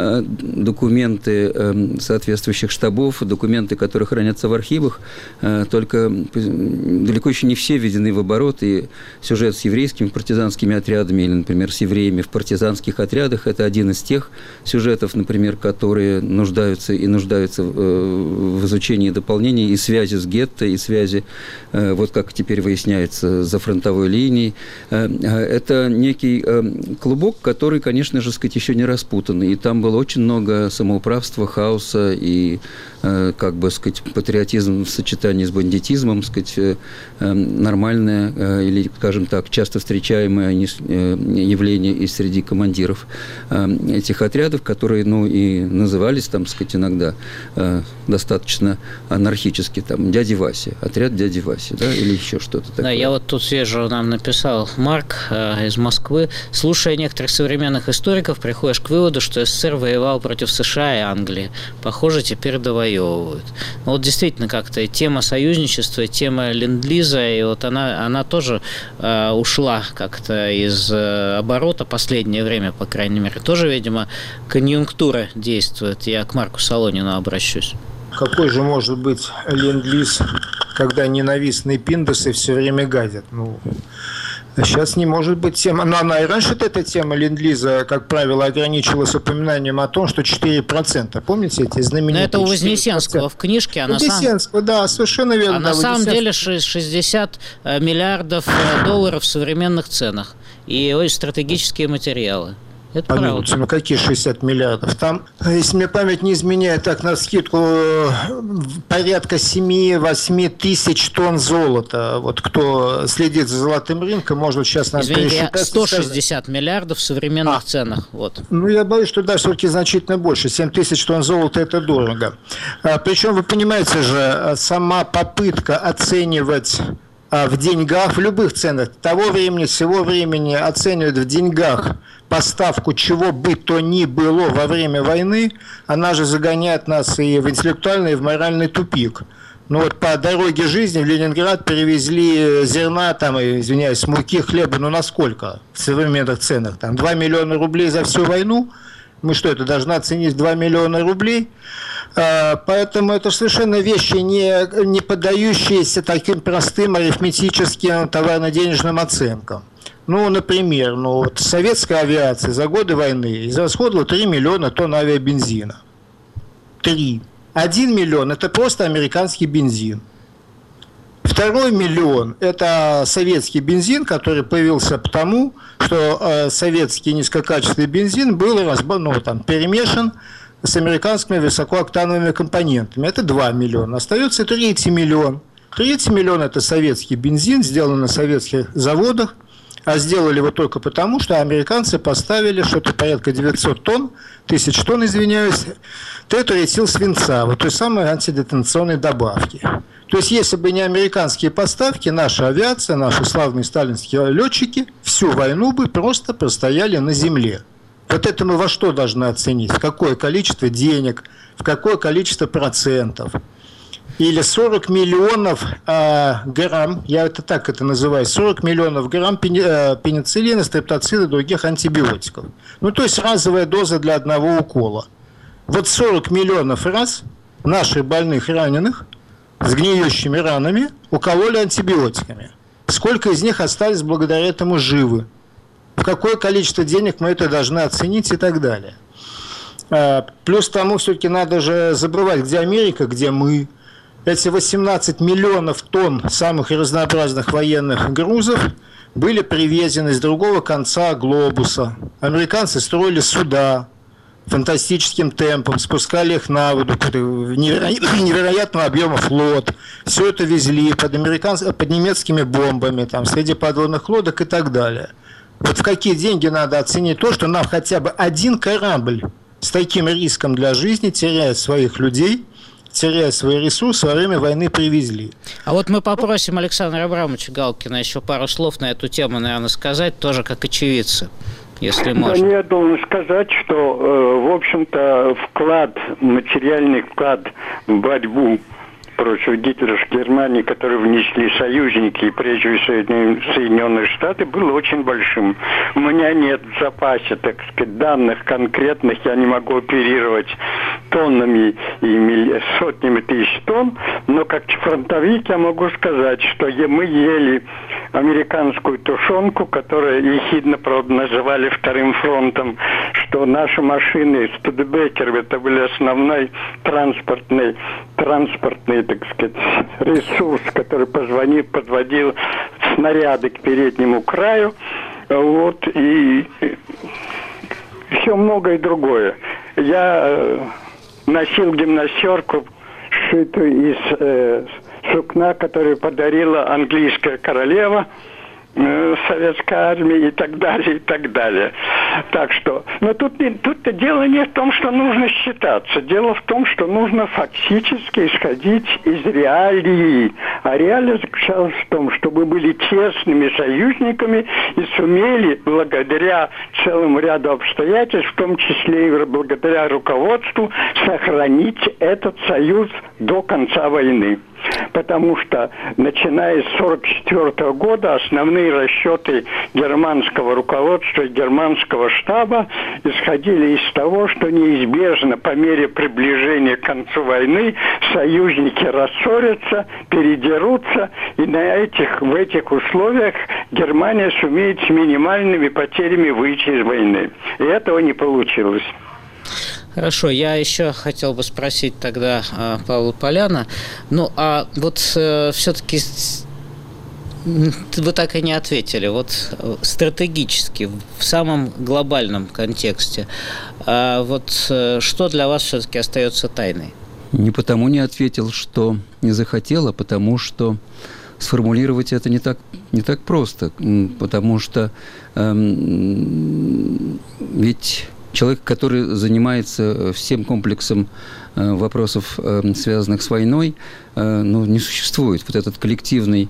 документы соответствующих штабов, документы, которые хранятся в архивах, только далеко еще не все введены в оборот. И сюжет с еврейскими партизанскими отрядами или, например, с евреями в партизанских отрядах – это один из тех сюжетов, например, которые нуждаются и нуждаются в изучении и дополнении, и связи с гетто, и связи, вот как теперь выясняется, за фронтовой линией. Это некий клубок, который, конечно же, сказать, еще не распутан. И там было очень много самоуправства, хаоса и, как бы, сказать, патриотизм в сочетании с бандитизмом, сказать, нормальное или, скажем так, часто встречаемое явление и среди командиров этих отрядов, которые, ну, и назывались там, сказать, иногда достаточно анархически, там, дяди Васи, отряд дяди Васи, да, или еще что-то такое. Да, я вот тут свежо нам написал Марк э, из Москвы. Слушая некоторых современных историков, приходишь к выводу, что СССР воевал против США и Англии. Похоже, теперь довоевывают. Но вот действительно как-то тема союзничества, тема ленд-лиза, и вот она, она тоже э, ушла как-то из э, оборота последнее время, по крайней мере. Тоже, видимо, конъюнктура действует. Я к Марку Солонину обращусь. Какой же может быть ленд-лиз, когда ненавистные пиндосы все время гадят? Ну, сейчас не может быть тема. Но она и раньше эта тема ленд-лиза, как правило, ограничивалась упоминанием о том, что четыре процента. Помните эти знаменитые? Но это у Вознесенского в книжке. А Вознесенского, сам... да, совершенно верно. А да, на самом деле шестьдесят миллиардов долларов в современных ценах. И ой, стратегические материалы. Это а правда. Ну, какие шестьдесят миллиардов? Там, если мне память не изменяет, так навскидку порядка семь-восемь тысяч тонн золота. Вот кто следит за золотым рынком, может сейчас нам пересчитать. сто шестьдесят миллиардов в современных а, ценах. Вот. Ну, я боюсь, что да, все-таки значительно больше. семь тысяч тонн золота – это дорого. А, причем, вы понимаете же, сама попытка оценивать в деньгах, в любых ценах того времени, всего времени оценивают в деньгах поставку чего бы то ни было во время войны, она же загоняет нас и в интеллектуальный, и в моральный тупик. Ну вот по дороге жизни в Ленинград перевезли зерна, там, извиняюсь, муки, хлеба, ну на сколько в современных ценах? Там два миллиона рублей за всю войну? Мы что, это должны оценить два миллиона рублей? Поэтому это совершенно вещи, не, не поддающиеся таким простым арифметическим товарно-денежным оценкам. Ну, например, ну, вот советская авиация за годы войны израсходовала три миллиона тонн авиабензина. Три. Один миллион – это просто американский бензин. Второй миллион – это советский бензин, который появился потому, что э, советский низкокачественный бензин был ну, там, перемешан с американскими высокооктановыми компонентами. Это два миллиона. Остается третий миллион. Третий миллион – это советский бензин, сделанный на советских заводах, А сделали его только потому, что американцы поставили что-то порядка девятьсот тонн, тысяч тонн, извиняюсь, тетраэтил свинца, вот той самой антидетонационной добавки. То есть, если бы не американские поставки, наша авиация, наши славные сталинские летчики всю войну бы просто простояли на земле. Вот это мы во что должны оценить? В какое количество денег, в какое количество процентов? Или сорок миллионов э, грамм, я это так это называю, сорок миллионов грамм пени, э, пенициллина, стрептоцида и других антибиотиков. Ну, то есть разовая доза для одного укола. Вот сорок миллионов раз наших больных раненых с гниющими ранами укололи антибиотиками. Сколько из них остались благодаря этому живы? В какое количество денег мы это должны оценить и так далее. Э, плюс тому все-таки надо же забывать, где Америка, где мы. Эти восемнадцать миллионов тонн самых разнообразных военных грузов были привезены с другого конца глобуса. Американцы строили суда фантастическим темпом, спускали их на воду, неверо... невероятного объема флот. Все это везли под, американс... под немецкими бомбами, там, среди подводных лодок и так далее. Вот в какие деньги надо оценить то, что нам хотя бы один корабль с таким риском для жизни теряет своих людей, теряя свои ресурсы, во время войны привезли. А вот мы попросим Александра Абрамовича Галкина еще пару слов на эту тему, наверное, сказать, тоже как очевидцы, если можно. Да, я должен сказать, что, э, в общем-то, вклад, материальный вклад в борьбу против гитлеровской Германии, которые внесли союзники, и прежде всего Соединенные Штаты, был очень большим. У меня нет в запасе, так сказать, данных конкретных, я не могу оперировать тоннами и сотнями тысяч тонн, но как фронтовик я могу сказать, что мы ели американскую тушенку, которую ехидно, правда, называли вторым фронтом, что наши машины Студебекер, это были основной транспортный, транспортный, так сказать, ресурс, который позвонил, подводил снаряды к переднему краю, вот, и еще многое другое. Я носил гимнастерку, сшитую из э, сукна, которую подарила английская королева, э, советская армия и так далее, и так далее. Так что, но тут, тут дело не в том, что нужно считаться. Дело в том, что нужно фактически исходить из реалии. А реалия заключалась в том, чтобы были честными союзниками и сумели, благодаря целому ряду обстоятельств, в том числе и благодаря руководству, сохранить этот союз до конца войны. Потому что, начиная с сорок четвёртого года, основные расчеты германского руководства и германского штаба исходили из того, что неизбежно по мере приближения к концу войны союзники рассорятся, передерутся, и на этих, в этих условиях Германия сумеет с минимальными потерями выйти из войны. И этого не получилось. Хорошо, я еще хотел бы спросить тогда э, Павла Поляна. Ну, а вот э, все-таки вы так и не ответили. Вот стратегически, в самом глобальном контексте, э, вот э, что для вас все-таки остается тайной? Не потому не ответил, что не захотел, а потому что сформулировать это не так, не так просто. Потому что эм, ведь... Человек, который занимается всем комплексом вопросов, связанных с войной, ну, не существует. Вот этот коллективный,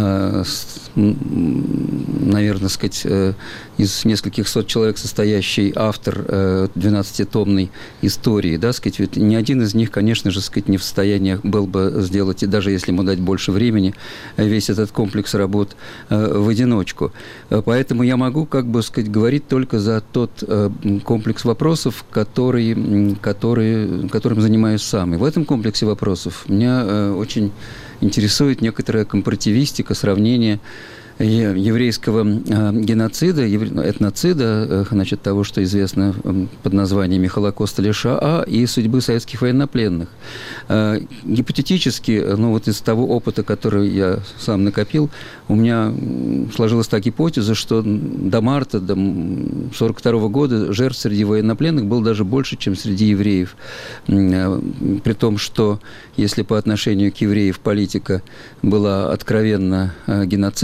наверное, сказать, из нескольких сот человек состоящий автор двенадцатитомной истории, да, сказать, ведь ни один из них, конечно же, сказать, не в состоянии был бы сделать, и даже если ему дать больше времени, весь этот комплекс работ в одиночку. Поэтому я могу, как бы сказать, говорить только за тот комплекс вопросов, который, который, которым занимаюсь сам. И в этом комплексе вопросов меня очень интересует некоторая компаративистика, сравнение еврейского геноцида, этноцида, значит, того, что известно под названиями Холокоста или Шаа, и судьбы советских военнопленных. Гипотетически, ну вот из того опыта, который я сам накопил, у меня сложилась та гипотеза, что до марта, до сорок второго года жертв среди военнопленных было даже больше, чем среди евреев. При том, что если по отношению к евреям политика была откровенно геноцидной,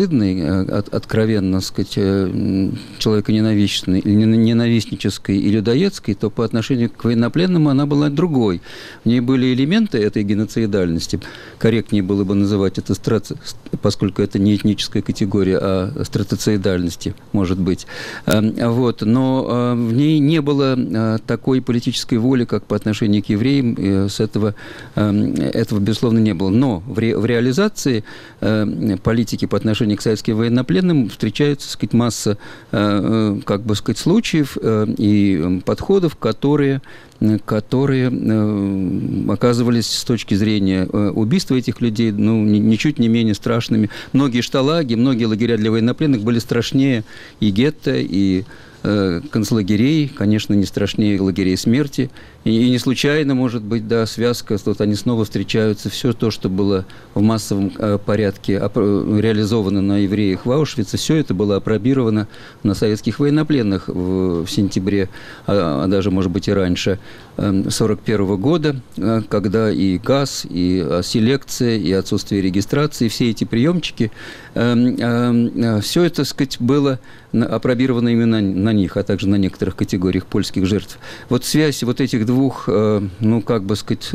откровенно, так сказать, человеконенавистной, ненавистнической и людоедской, то по отношению к военнопленным она была другой. В ней были элементы этой геноцидальности. Корректнее было бы называть это, страци... поскольку это не этническая категория, а стратоцидальности, может быть. Вот. Но в ней не было такой политической воли, как по отношению к евреям. С этого, этого безусловно, не было. Но в, ре... в реализации политики по отношению к советским военнопленным встречается, так сказать, масса, как бы сказать, случаев и подходов, которые, которые оказывались с точки зрения убийства этих людей, ну, ничуть не менее страшными. Многие шталаги, многие лагеря для военнопленных были страшнее и гетто, и концлагерей, конечно, не страшнее лагерей смерти. И не случайно, может быть, да, связка, вот они снова встречаются. Все то, что было в массовом порядке реализовано на евреях в Аушвице, все это было апробировано на советских военнопленных в, в сентябре, а, а даже, может быть, и раньше, сорок первого года, когда и газ, и селекция, и отсутствие регистрации, все эти приемчики, все это, так сказать, было апробировано именно на них, а также на некоторых категориях польских жертв. Вот связь вот этих двух, ну, как бы сказать,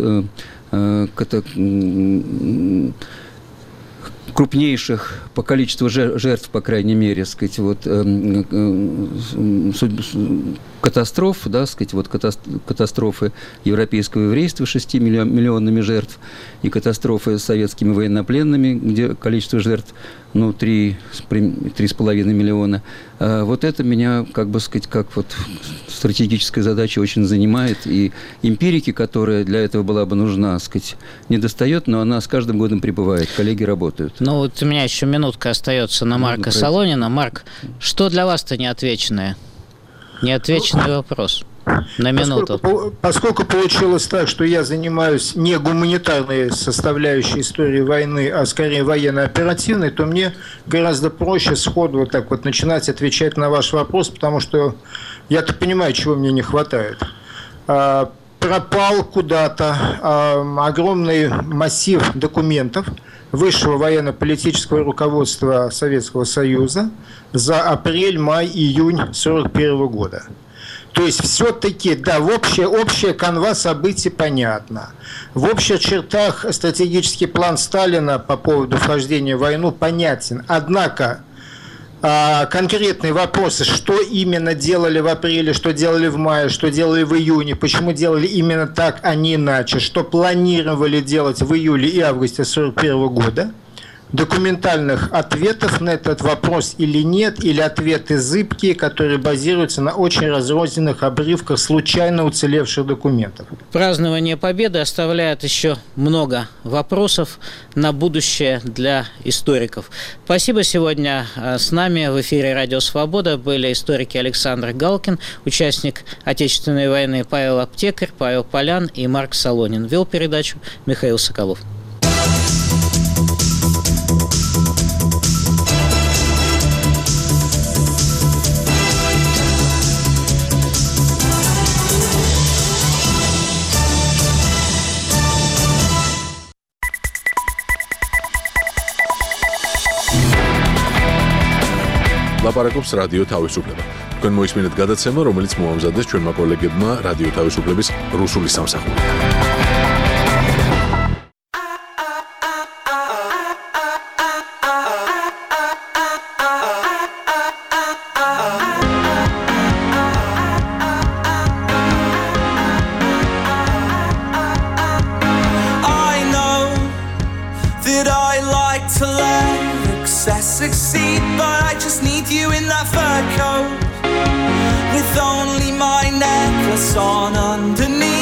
крупнейших по количеству жертв, по крайней мере, сказать, вот, катастроф, да, сказать, вот катастрофы европейского еврейства с шестью миллионами жертв и катастрофы с советскими военнопленными, где количество жертв, ну, три с половиной миллиона. Вот это меня, как бы сказать, как вот стратегическая задача очень занимает. И эмпирики, которая для этого была бы нужна, сказать, не достает, но она с каждым годом прибывает. Коллеги работают. Ну, вот у меня еще минутка остается на Марка Солонина. Марк, что для вас-то неотвеченное? Неотвеченный ну, вопрос. На минуту. Поскольку, поскольку получилось так, что я занимаюсь не гуманитарной составляющей истории войны, а скорее военно-оперативной, то мне гораздо проще сходу вот так вот начинать отвечать на ваш вопрос, потому что я-то понимаю, чего мне не хватает. А, пропал куда-то а, огромный массив документов высшего военно-политического руководства Советского Союза за апрель, май, июнь сорок первого года. То есть все-таки, да, в общая, общая канва событий понятна. В общих чертах стратегический план Сталина по поводу вхождения в войну понятен. Однако а, конкретные вопросы, что именно делали в апреле, что делали в мае, что делали в июне, почему делали именно так, а не иначе, что планировали делать в июле и августе сорок первого года, документальных ответов на этот вопрос или нет, или ответы зыбкие, которые базируются на очень разрозненных обрывках случайно уцелевших документов. Празднование Победы оставляет еще много вопросов на будущее для историков. Спасибо. Сегодня с нами в эфире «Радио Свобода» были историки Александр Галкин, участник Отечественной войны Павел Аптекарь, Павел Полян и Марк Солонин. Вел передачу Михаил Соколов. ლაპარაკობს რადიო თავისუფლება. თქვენ მოისმინეთ გადაცემა, რომელიც მოამზადეს ჩვენმა კოლეგებმა რადიო თავისუფლების რუსული სამსახური. Succeed, but I just need you in that fur coat with only my necklace on underneath.